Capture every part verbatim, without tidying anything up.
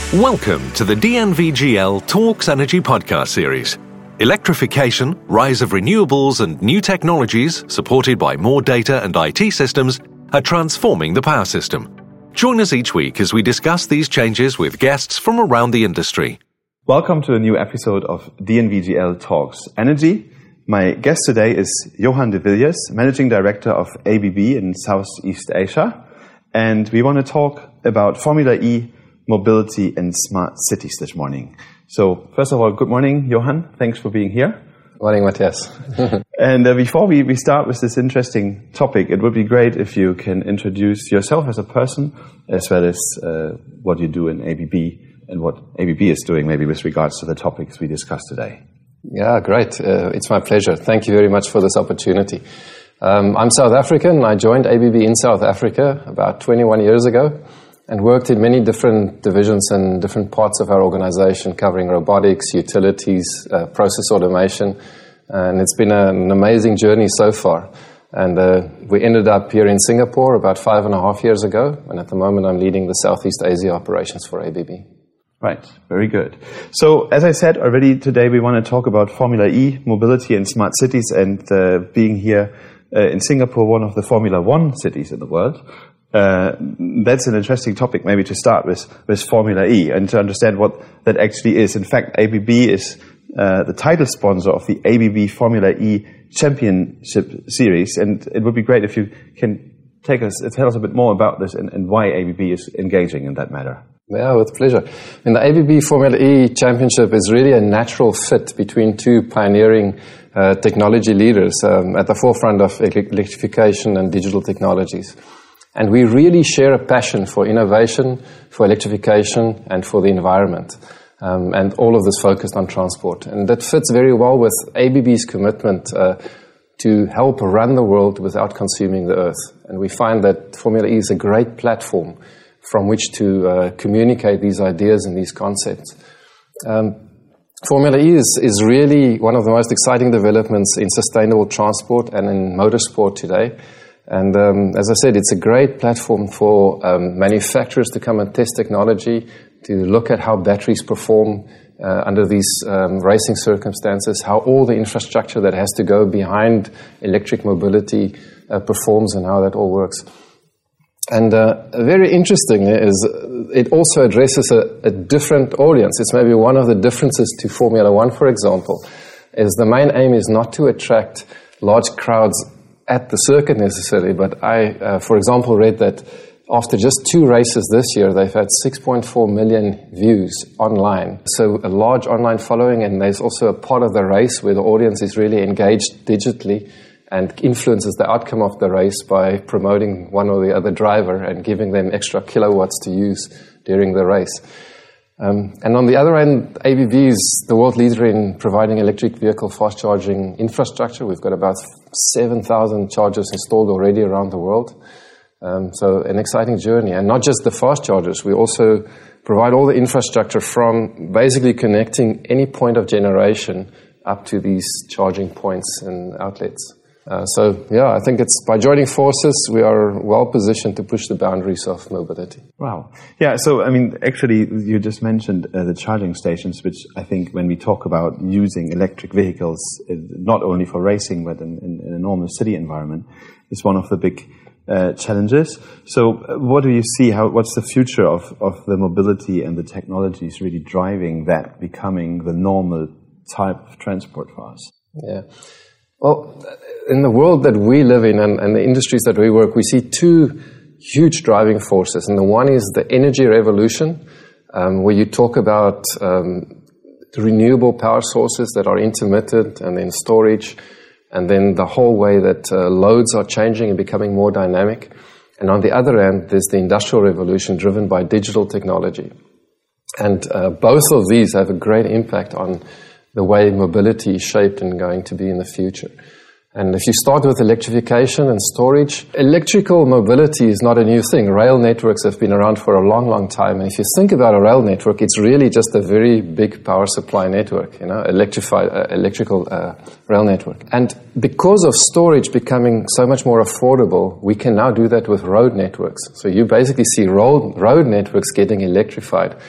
Welcome to the D N V G L Talks Energy podcast series. Electrification, rise of renewables and new technologies, supported by more data and I T systems, are transforming the power system. Join us each week as we discuss these changes with guests from around the industry. Welcome to a new episode of D N V G L Talks Energy. My guest today is Johan de Villiers, Managing Director of A B B in Southeast Asia. And we want to talk about Formula E, mobility and smart cities this morning. So first of all, good morning, Johan. Thanks for being here. Morning, Matthias. And uh, before we, we start with this interesting topic, it would be great if you can introduce yourself as a person, as well as uh, what you do in A B B and what A B B is doing, maybe with regards to the topics we discussed today. Yeah, great. Uh, it's my pleasure. Thank you very much for this opportunity. Um, I'm South African. I joined A B B in South Africa about twenty-one years ago and worked in many different divisions and different parts of our organization, covering robotics, utilities, uh, process automation. And it's been an amazing journey so far. And uh, we ended up here in Singapore about five and a half years ago. And at the moment, I'm leading the Southeast Asia operations for A B B. Right, very good. So, as I said already today, we want to talk about Formula E, mobility and smart cities, and uh, being here uh, in Singapore, one of the Formula One cities in the world. Uh, that's an interesting topic maybe to start with, with Formula E and to understand what that actually is. In fact, A B B is uh, the title sponsor of the A B B Formula E Championship Series, and it would be great if you can take us, tell us a bit more about this and, and why A B B is engaging in that matter. Yeah, with pleasure. And the A B B Formula E Championship is really a natural fit between two pioneering uh, technology leaders um, at the forefront of electrification and digital technologies. And we really share a passion for innovation, for electrification, and for the environment. Um, and all of this focused on transport. And that fits very well with A B B's commitment uh, to help run the world without consuming the earth. And we find that Formula E is a great platform from which to uh, communicate these ideas and these concepts. Um, Formula E is, is really one of the most exciting developments in sustainable transport and in motorsport today. And um, as I said, it's a great platform for um, manufacturers to come and test technology, to look at how batteries perform uh, under these um, racing circumstances, how all the infrastructure that has to go behind electric mobility uh, performs and how that all works. And uh, very interesting is it also addresses a, a different audience. It's maybe one of the differences to Formula One, for example, is the main aim is not to attract large crowds at the circuit necessarily, but I, uh, for example, read that after just two races this year, they've had six point four million views online. So a large online following, and there's also a part of the race where the audience is really engaged digitally and influences the outcome of the race by promoting one or the other driver and giving them extra kilowatts to use during the race. Um, and on the other end, A B B is the world leader in providing electric vehicle fast charging infrastructure. We've got about seven thousand chargers installed already around the world. Um, so an exciting journey. And not just the fast chargers, we also provide all the infrastructure from basically connecting any point of generation up to these charging points and outlets. Uh, so, yeah, I think it's by joining forces, we are well positioned to push the boundaries of mobility. Wow. Yeah, so, I mean, actually, you just mentioned uh, the charging stations, which I think when we talk about using electric vehicles, uh, not only for racing, but in, in, in a normal city environment, is one of the big uh, challenges. So, uh, what do you see? How? What's the future of, of the mobility and the technologies really driving that, becoming the normal type of transport for us? Yeah. Well, in the world that we live in and, and the industries that we work, we see two huge driving forces. And the one is the energy revolution, um, where you talk about um, renewable power sources that are intermittent, and then storage, and then the whole way that uh, loads are changing and becoming more dynamic. And on the other end, there's the industrial revolution driven by digital technology. And uh, both of these have a great impact on the way mobility is shaped and going to be in the future. And if you start with electrification and storage, electrical mobility is not a new thing. Rail networks have been around for a long, long time. And if you think about a rail network, it's really just a very big power supply network, you know, electrified, uh, electrical uh, rail network. And because of storage becoming so much more affordable, we can now do that with road networks. So you basically see road, road networks getting electrified.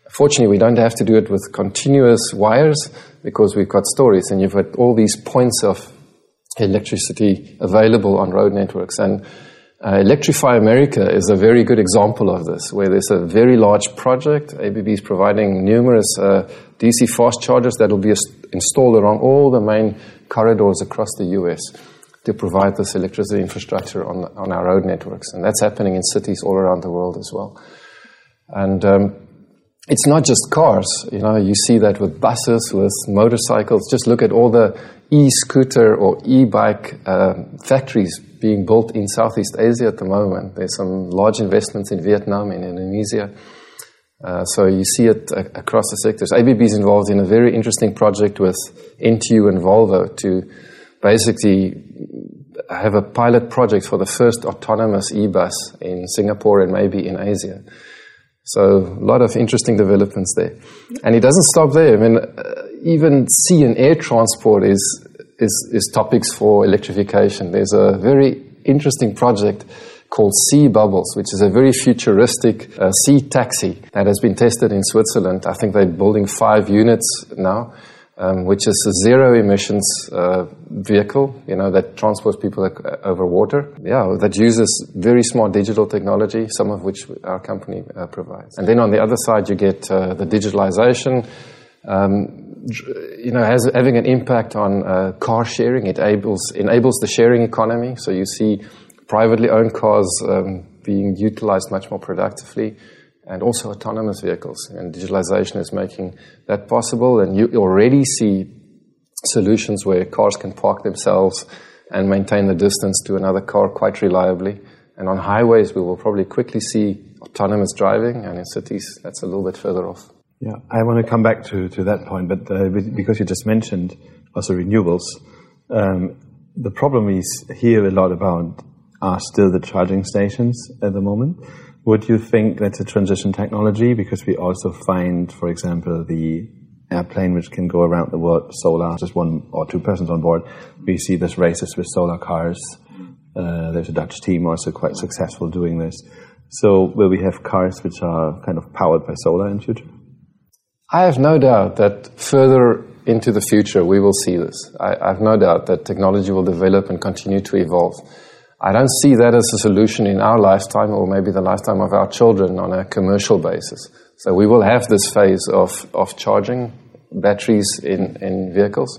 Fortunately, we don't have to do it with continuous wires because we've got stories, and you've got all these points of electricity available on road networks. And uh, Electrify America is a very good example of this, where there's a very large project. A B B is providing numerous uh, D C fast chargers that will be installed along all the main corridors across the U S to provide this electricity infrastructure on, on our road networks. And that's happening in cities all around the world as well. And um, it's not just cars. You know, you see that with buses, with motorcycles. Just look at all the e-scooter or e-bike uh, factories being built in Southeast Asia at the moment. There's some large investments in Vietnam and Indonesia. Uh, so you see it uh, across the sectors. A B B is involved in a very interesting project with N T U and Volvo to basically have a pilot project for the first autonomous e-bus in Singapore and maybe in Asia. So a lot of interesting developments there. And it doesn't stop there. I mean, uh, even sea and air transport is, is, is topics for electrification. There's a very interesting project called Sea Bubbles, which is a very futuristic uh, sea taxi that has been tested in Switzerland. I think they're building five units now, um, which is a zero emissions uh, vehicle, you know, that transports people over water. Yeah, that uses very smart digital technology, some of which our company uh, provides. And then on the other side, you get uh, the digitalization, um, you know, has having an impact on uh, car sharing. It enables, enables the sharing economy. So you see privately owned cars um, being utilized much more productively, and also autonomous vehicles. And digitalization is making that possible. And you already see solutions where cars can park themselves and maintain the distance to another car quite reliably. And on highways, we will probably quickly see autonomous driving, and in cities, that's a little bit further off. Yeah, I want to come back to, to that point, but uh, because you just mentioned also renewables, um, the problem we hear a lot about are still the charging stations at the moment. Would you think that's a transition technology? Because we also find, for example, the airplane which can go around the world, solar, just one or two persons on board. We see this races with solar cars. Uh, there's a Dutch team also quite successful doing this. So will we have cars which are kind of powered by solar in future? I have no doubt that further into the future we will see this. I, I have no doubt that technology will develop and continue to evolve. I don't see that as a solution in our lifetime or maybe the lifetime of our children on a commercial basis. So we will have this phase of, of charging batteries in, in vehicles.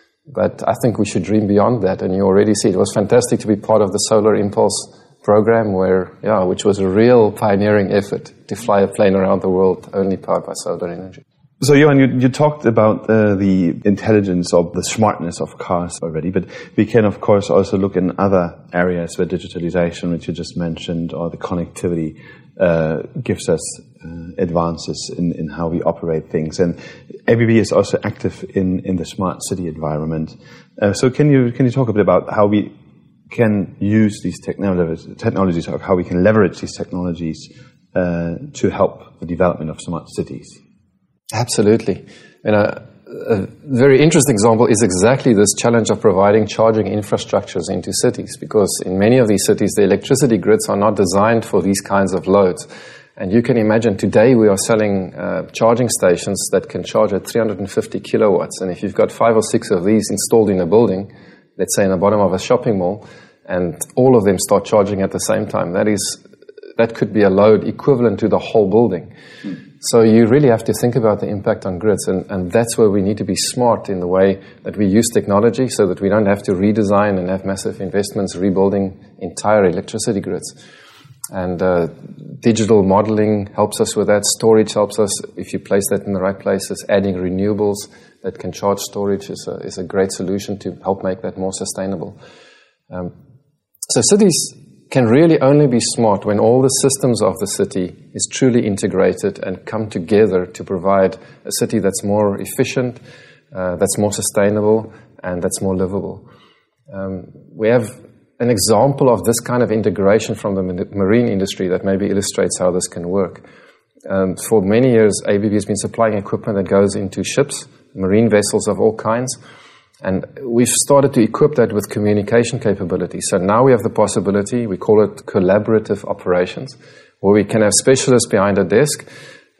But I think we should dream beyond that, and you already see it. It was fantastic to be part of the Solar Impulse program, where, yeah, which was a real pioneering effort to fly a plane around the world only powered by solar energy. So, Johan, you, you talked about uh, the intelligence or the smartness of cars already, but we can, of course, also look in other areas where digitalization, which you just mentioned, or the connectivity uh, gives us uh, advances in, in how we operate things. And A B B is also active in, in the smart city environment. Uh, so can you can you talk a bit about how we can use these technologies, technologies or how we can leverage these technologies uh, to help the development of smart cities? Absolutely. And a, a very interesting example is exactly this challenge of providing charging infrastructures into cities, because in many of these cities, the electricity grids are not designed for these kinds of loads. And you can imagine today we are selling uh, charging stations that can charge at three hundred fifty kilowatts. And if you've got five or six of these installed in a building, let's say in the bottom of a shopping mall, and all of them start charging at the same time, that is, that could be a load equivalent to the whole building. Mm. So you really have to think about the impact on grids, and, and that's where we need to be smart in the way that we use technology so that we don't have to redesign and have massive investments rebuilding entire electricity grids. And uh, digital modeling helps us with that. Storage helps us if you place that in the right places. Adding renewables that can charge storage is a, is a great solution to help make that more sustainable. Um, so cities can really only be smart when all the systems of the city is truly integrated and come together to provide a city that's more efficient, uh, that's more sustainable, and that's more livable. Um, we have an example of this kind of integration from the marine industry that maybe illustrates how this can work. Um, for many years, A B B has been supplying equipment that goes into ships, marine vessels of all kinds. And we've started to equip that with communication capabilities. So now we have the possibility, we call it collaborative operations, where we can have specialists behind a desk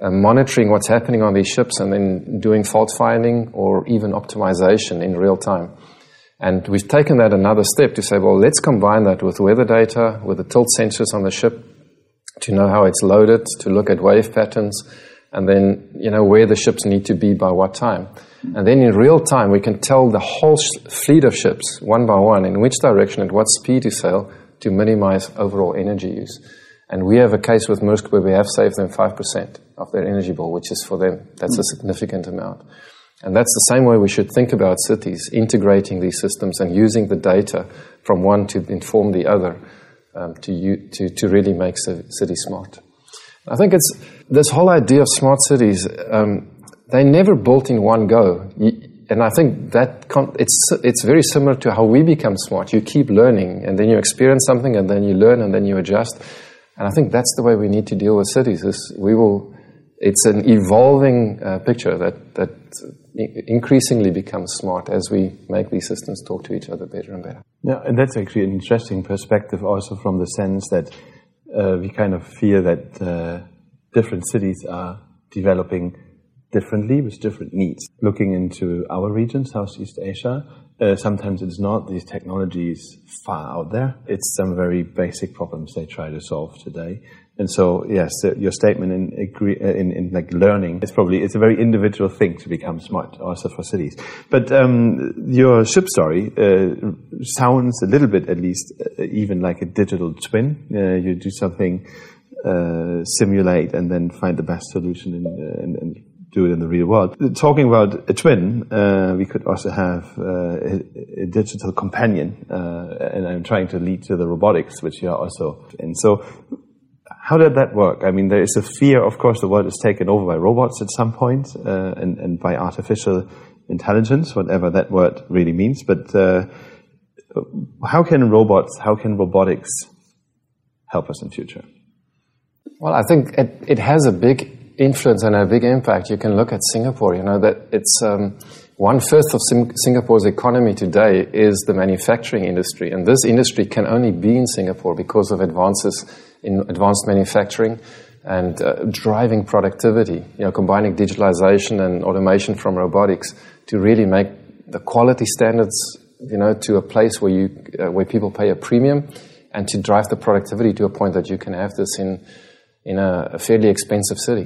uh, monitoring what's happening on these ships and then doing fault finding or even optimization in real time. And we've taken that another step to say, well, let's combine that with weather data, with the tilt sensors on the ship, to know how it's loaded, to look at wave patterns, and then, you know, where the ships need to be by what time. And then in real time, we can tell the whole sh- fleet of ships, one by one, in which direction, at what speed to sail to minimize overall energy use. And we have a case with Maersk where we have saved them five percent of their energy bill, which is for them, that's a significant amount. And that's the same way we should think about cities, integrating these systems and using the data from one to inform the other um, to, u- to to really make cities smart. I think it's this whole idea of smart cities, um, they never built in one go. And I think that con- it's it's very similar to how we become smart. You keep learning, and then you experience something, and then you learn, and then you adjust. And I think that's the way we need to deal with cities. Is we will. It's an evolving uh, picture that that increasingly becomes smart as we make these systems talk to each other better and better. Yeah, and that's actually an interesting perspective, also from the sense that uh, we kind of fear that uh, different cities are developing differently with different needs. Looking into our region, Southeast Asia, uh, sometimes it's not these technologies far out there. It's some very basic problems they try to solve today. And so, yes, uh, your statement in, agree, uh, in in like learning, it's probably it's a very individual thing to become smart, also for cities. But um, your ship story uh, sounds a little bit, at least, uh, even like a digital twin. Uh, you do something, uh, simulate, and then find the best solution in, uh, and, and do it in the real world. Talking about a twin, uh, we could also have uh, a, a digital companion, uh, and I'm trying to lead to the robotics, which you are also in. So, how did that work? I mean, there is a fear, of course, the world is taken over by robots at some point, uh, and, and by artificial intelligence, whatever that word really means. But uh, how can robots, how can robotics help us in future? Well, I think it, it has a big influence and a big impact. You can look at Singapore, you know, that it's um, one-fifth of Sim- Singapore's economy today is the manufacturing industry. And this industry can only be in Singapore because of advances in advanced manufacturing and uh, driving productivity, you know, combining digitalization and automation from robotics to really make the quality standards, you know, to a place where you uh, where people pay a premium, and to drive the productivity to a point that you can have this in in a, a fairly expensive city.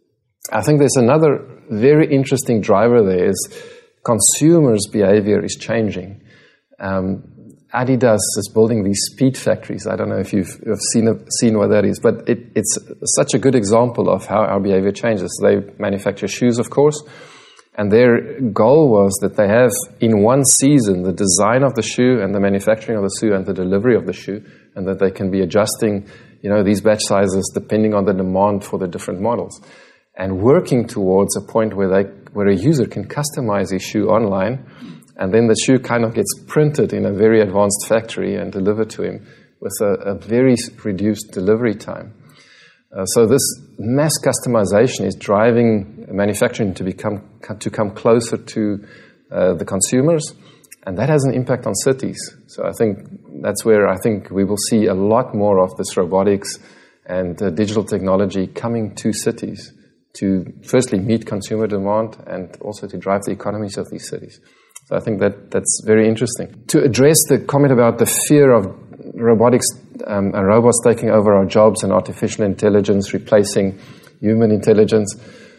I think there's another very interesting driver there is consumers' behavior is changing. Um, Adidas is building these speed factories. I don't know if you've, you've seen seen what that is, but it, it's such a good example of how our behavior changes. They manufacture shoes, of course, and their goal was that they have in one season the design of the shoe and the manufacturing of the shoe and the delivery of the shoe, and that they can be adjusting, you know, these batch sizes depending on the demand for the different models, and working towards a point where they where a user can customize his shoe online. And then the shoe kind of gets printed in a very advanced factory and delivered to him with a, a very reduced delivery time. Uh, so this mass customization is driving manufacturing to become to come closer to uh, the consumers, and that has an impact on cities. So I think that's where I think we will see a lot more of this robotics and uh, digital technology coming to cities to firstly meet consumer demand and also to drive the economies of these cities. So I think that that's very interesting. To address the comment about the fear of robotics um, and robots taking over our jobs and artificial intelligence replacing human intelligence,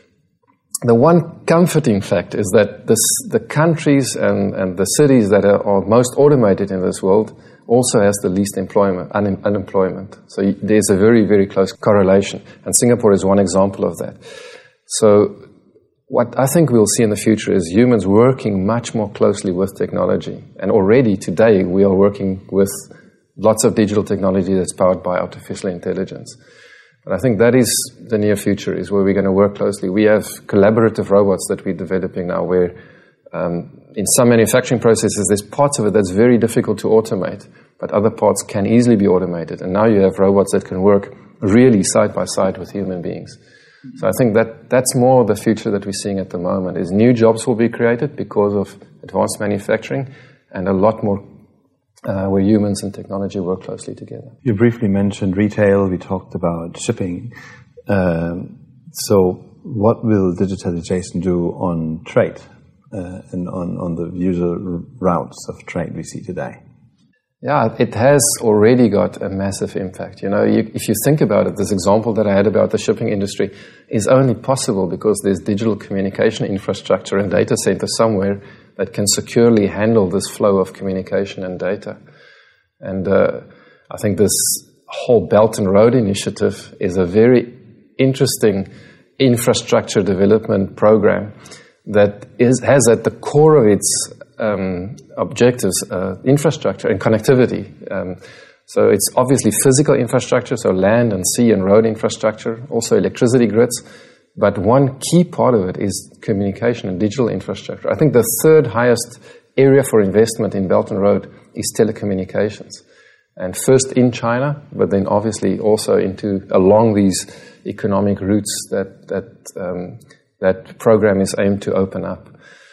the one comforting fact is that this, the countries and, and the cities that are, are most automated in this world also has the least employment, un, unemployment. So there's a very, very close correlation. And Singapore is one example of that. So what I think we'll see in the future is humans working much more closely with technology. And already today we are working with lots of digital technology that's powered by artificial intelligence. But I think that is the near future, is where we're going to work closely. We have collaborative robots that we're developing now where um, in some manufacturing processes there's parts of it that's very difficult to automate, but other parts can easily be automated. And now you have robots that can work really side by side with human beings. So I think that that's more the future that we're seeing at the moment, is new jobs will be created because of advanced manufacturing, and a lot more uh, where humans and technology work closely together. You briefly mentioned retail. We talked about shipping. Um, So what will digitalization do on trade uh, and on, on the usual routes of trade we see today? Yeah, it has already got a massive impact. You know, you, if you think about it, this example that I had about the shipping industry is only possible because there's digital communication infrastructure and data centers somewhere that can securely handle this flow of communication and data. And uh, I think this whole Belt and Road Initiative is a very interesting infrastructure development program that is, has at the core of its um, objectives uh, infrastructure and connectivity. Um, so it's obviously physical infrastructure, so land and sea and road infrastructure, also electricity grids, but one key part of it is communication and digital infrastructure. I think the third highest area for investment in Belt and Road is telecommunications. And first in China, but then obviously also into along these economic routes that that um, that program is aimed to open up.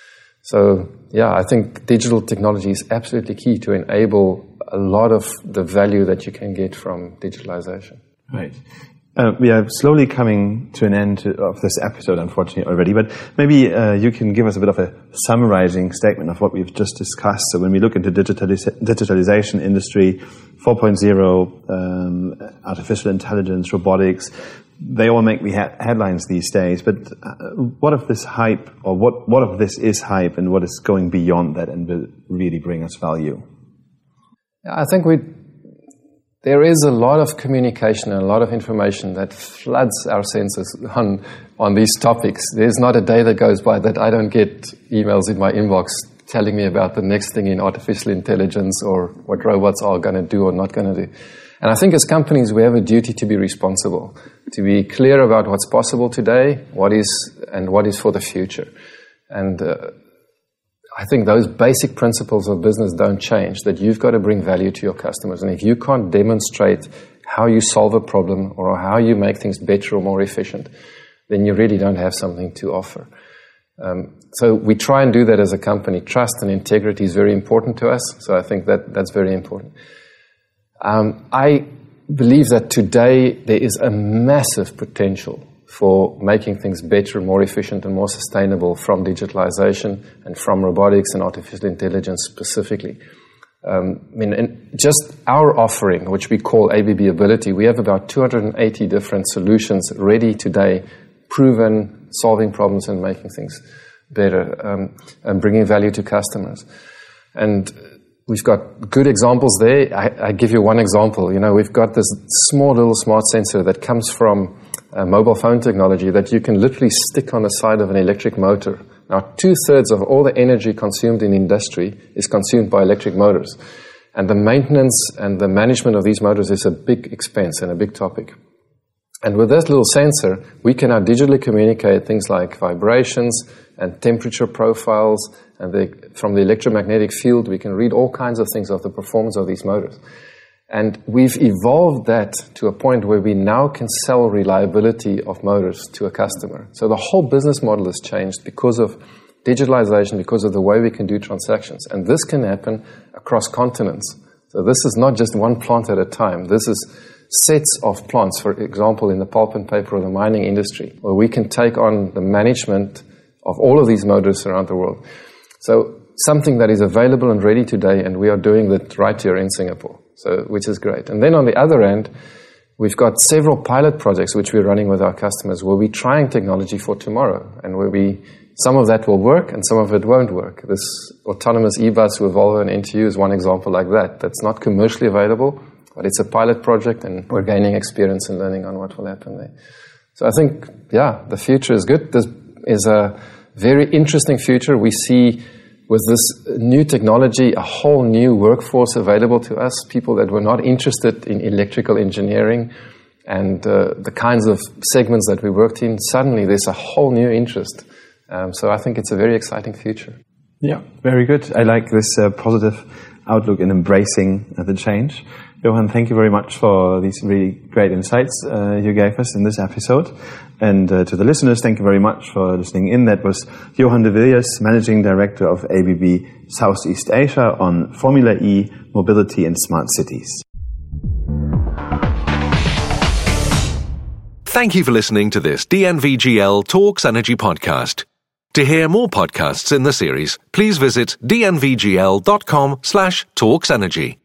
So yeah, I think digital technology is absolutely key to enable a lot of the value that you can get from digitalization. Right. Uh, we are slowly coming to an end of this episode, unfortunately, already, but maybe uh, you can give us a bit of a summarizing statement of what we've just discussed. So when we look into digitalis- digitalization industry, four point oh, um, artificial intelligence, robotics, they all make the ha- headlines these days, but uh, what of this hype, or what, what of this is hype, and what is going beyond that and will really bring us value? Yeah, I think we... There is a lot of communication and a lot of information that floods our senses on, on these topics. There's not a day that goes by that I don't get emails in my inbox telling me about the next thing in artificial intelligence or what robots are going to do or not going to do. And I think as companies, we have a duty to be responsible, to be clear about what's possible today, what is, and what is for the future. And uh, I think those basic principles of business don't change, that you've got to bring value to your customers. And if you can't demonstrate how you solve a problem or how you make things better or more efficient, then you really don't have something to offer. Um, so we try and do that as a company. Trust and integrity is very important to us, so I think that that's very important. Um, I believe that today there is a massive potential for making things better, more efficient, and more sustainable from digitalization and from robotics and artificial intelligence specifically. Um, I mean, and just our offering, which we call A B B Ability, we have about two hundred eighty different solutions ready today, proven, solving problems and making things better, um, and bringing value to customers. And we've got good examples there. I, I give you one example. You know, we've got this small little smart sensor that comes from Uh, mobile phone technology that you can literally stick on the side of an electric motor. Now, two-thirds of all the energy consumed in industry is consumed by electric motors. And the maintenance and the management of these motors is a big expense and a big topic. And with this little sensor, we can now digitally communicate things like vibrations and temperature profiles. And the, from the electromagnetic field, we can read all kinds of things of the performance of these motors. And we've evolved that to a point where we now can sell reliability of motors to a customer. So the whole business model has changed because of digitalization, because of the way we can do transactions. And this can happen across continents. So this is not just one plant at a time. This is sets of plants, for example, in the pulp and paper or the mining industry, where we can take on the management of all of these motors around the world. So something that is available and ready today, and we are doing that right here in Singapore. So, which is great. And then on the other end, we've got several pilot projects which we're running with our customers where we're trying technology for tomorrow, and where we, some of that will work and some of it won't work. This autonomous e-bus with Volvo and N T U is one example like that. That's not commercially available, but it's a pilot project, and we're gaining experience and learning on what will happen there. So I think, yeah, the future is good. This is a very interesting future. We see with this new technology, a whole new workforce available to us, people that were not interested in electrical engineering and uh, the kinds of segments that we worked in. Suddenly, there's a whole new interest. Um, so I think it's a very exciting future. Yeah, very good. I like this uh, positive outlook in embracing uh, the change. Johan, thank you very much for these really great insights uh, you gave us in this episode. And uh, to the listeners, thank you very much for listening in. That was Johan de Villiers, Managing Director of A B B Southeast Asia, on Formula E, Mobility and Smart Cities. Thank you for listening to this D N V G L Talks Energy podcast. To hear more podcasts in the series, please visit d n v g l dot com slash talks energy.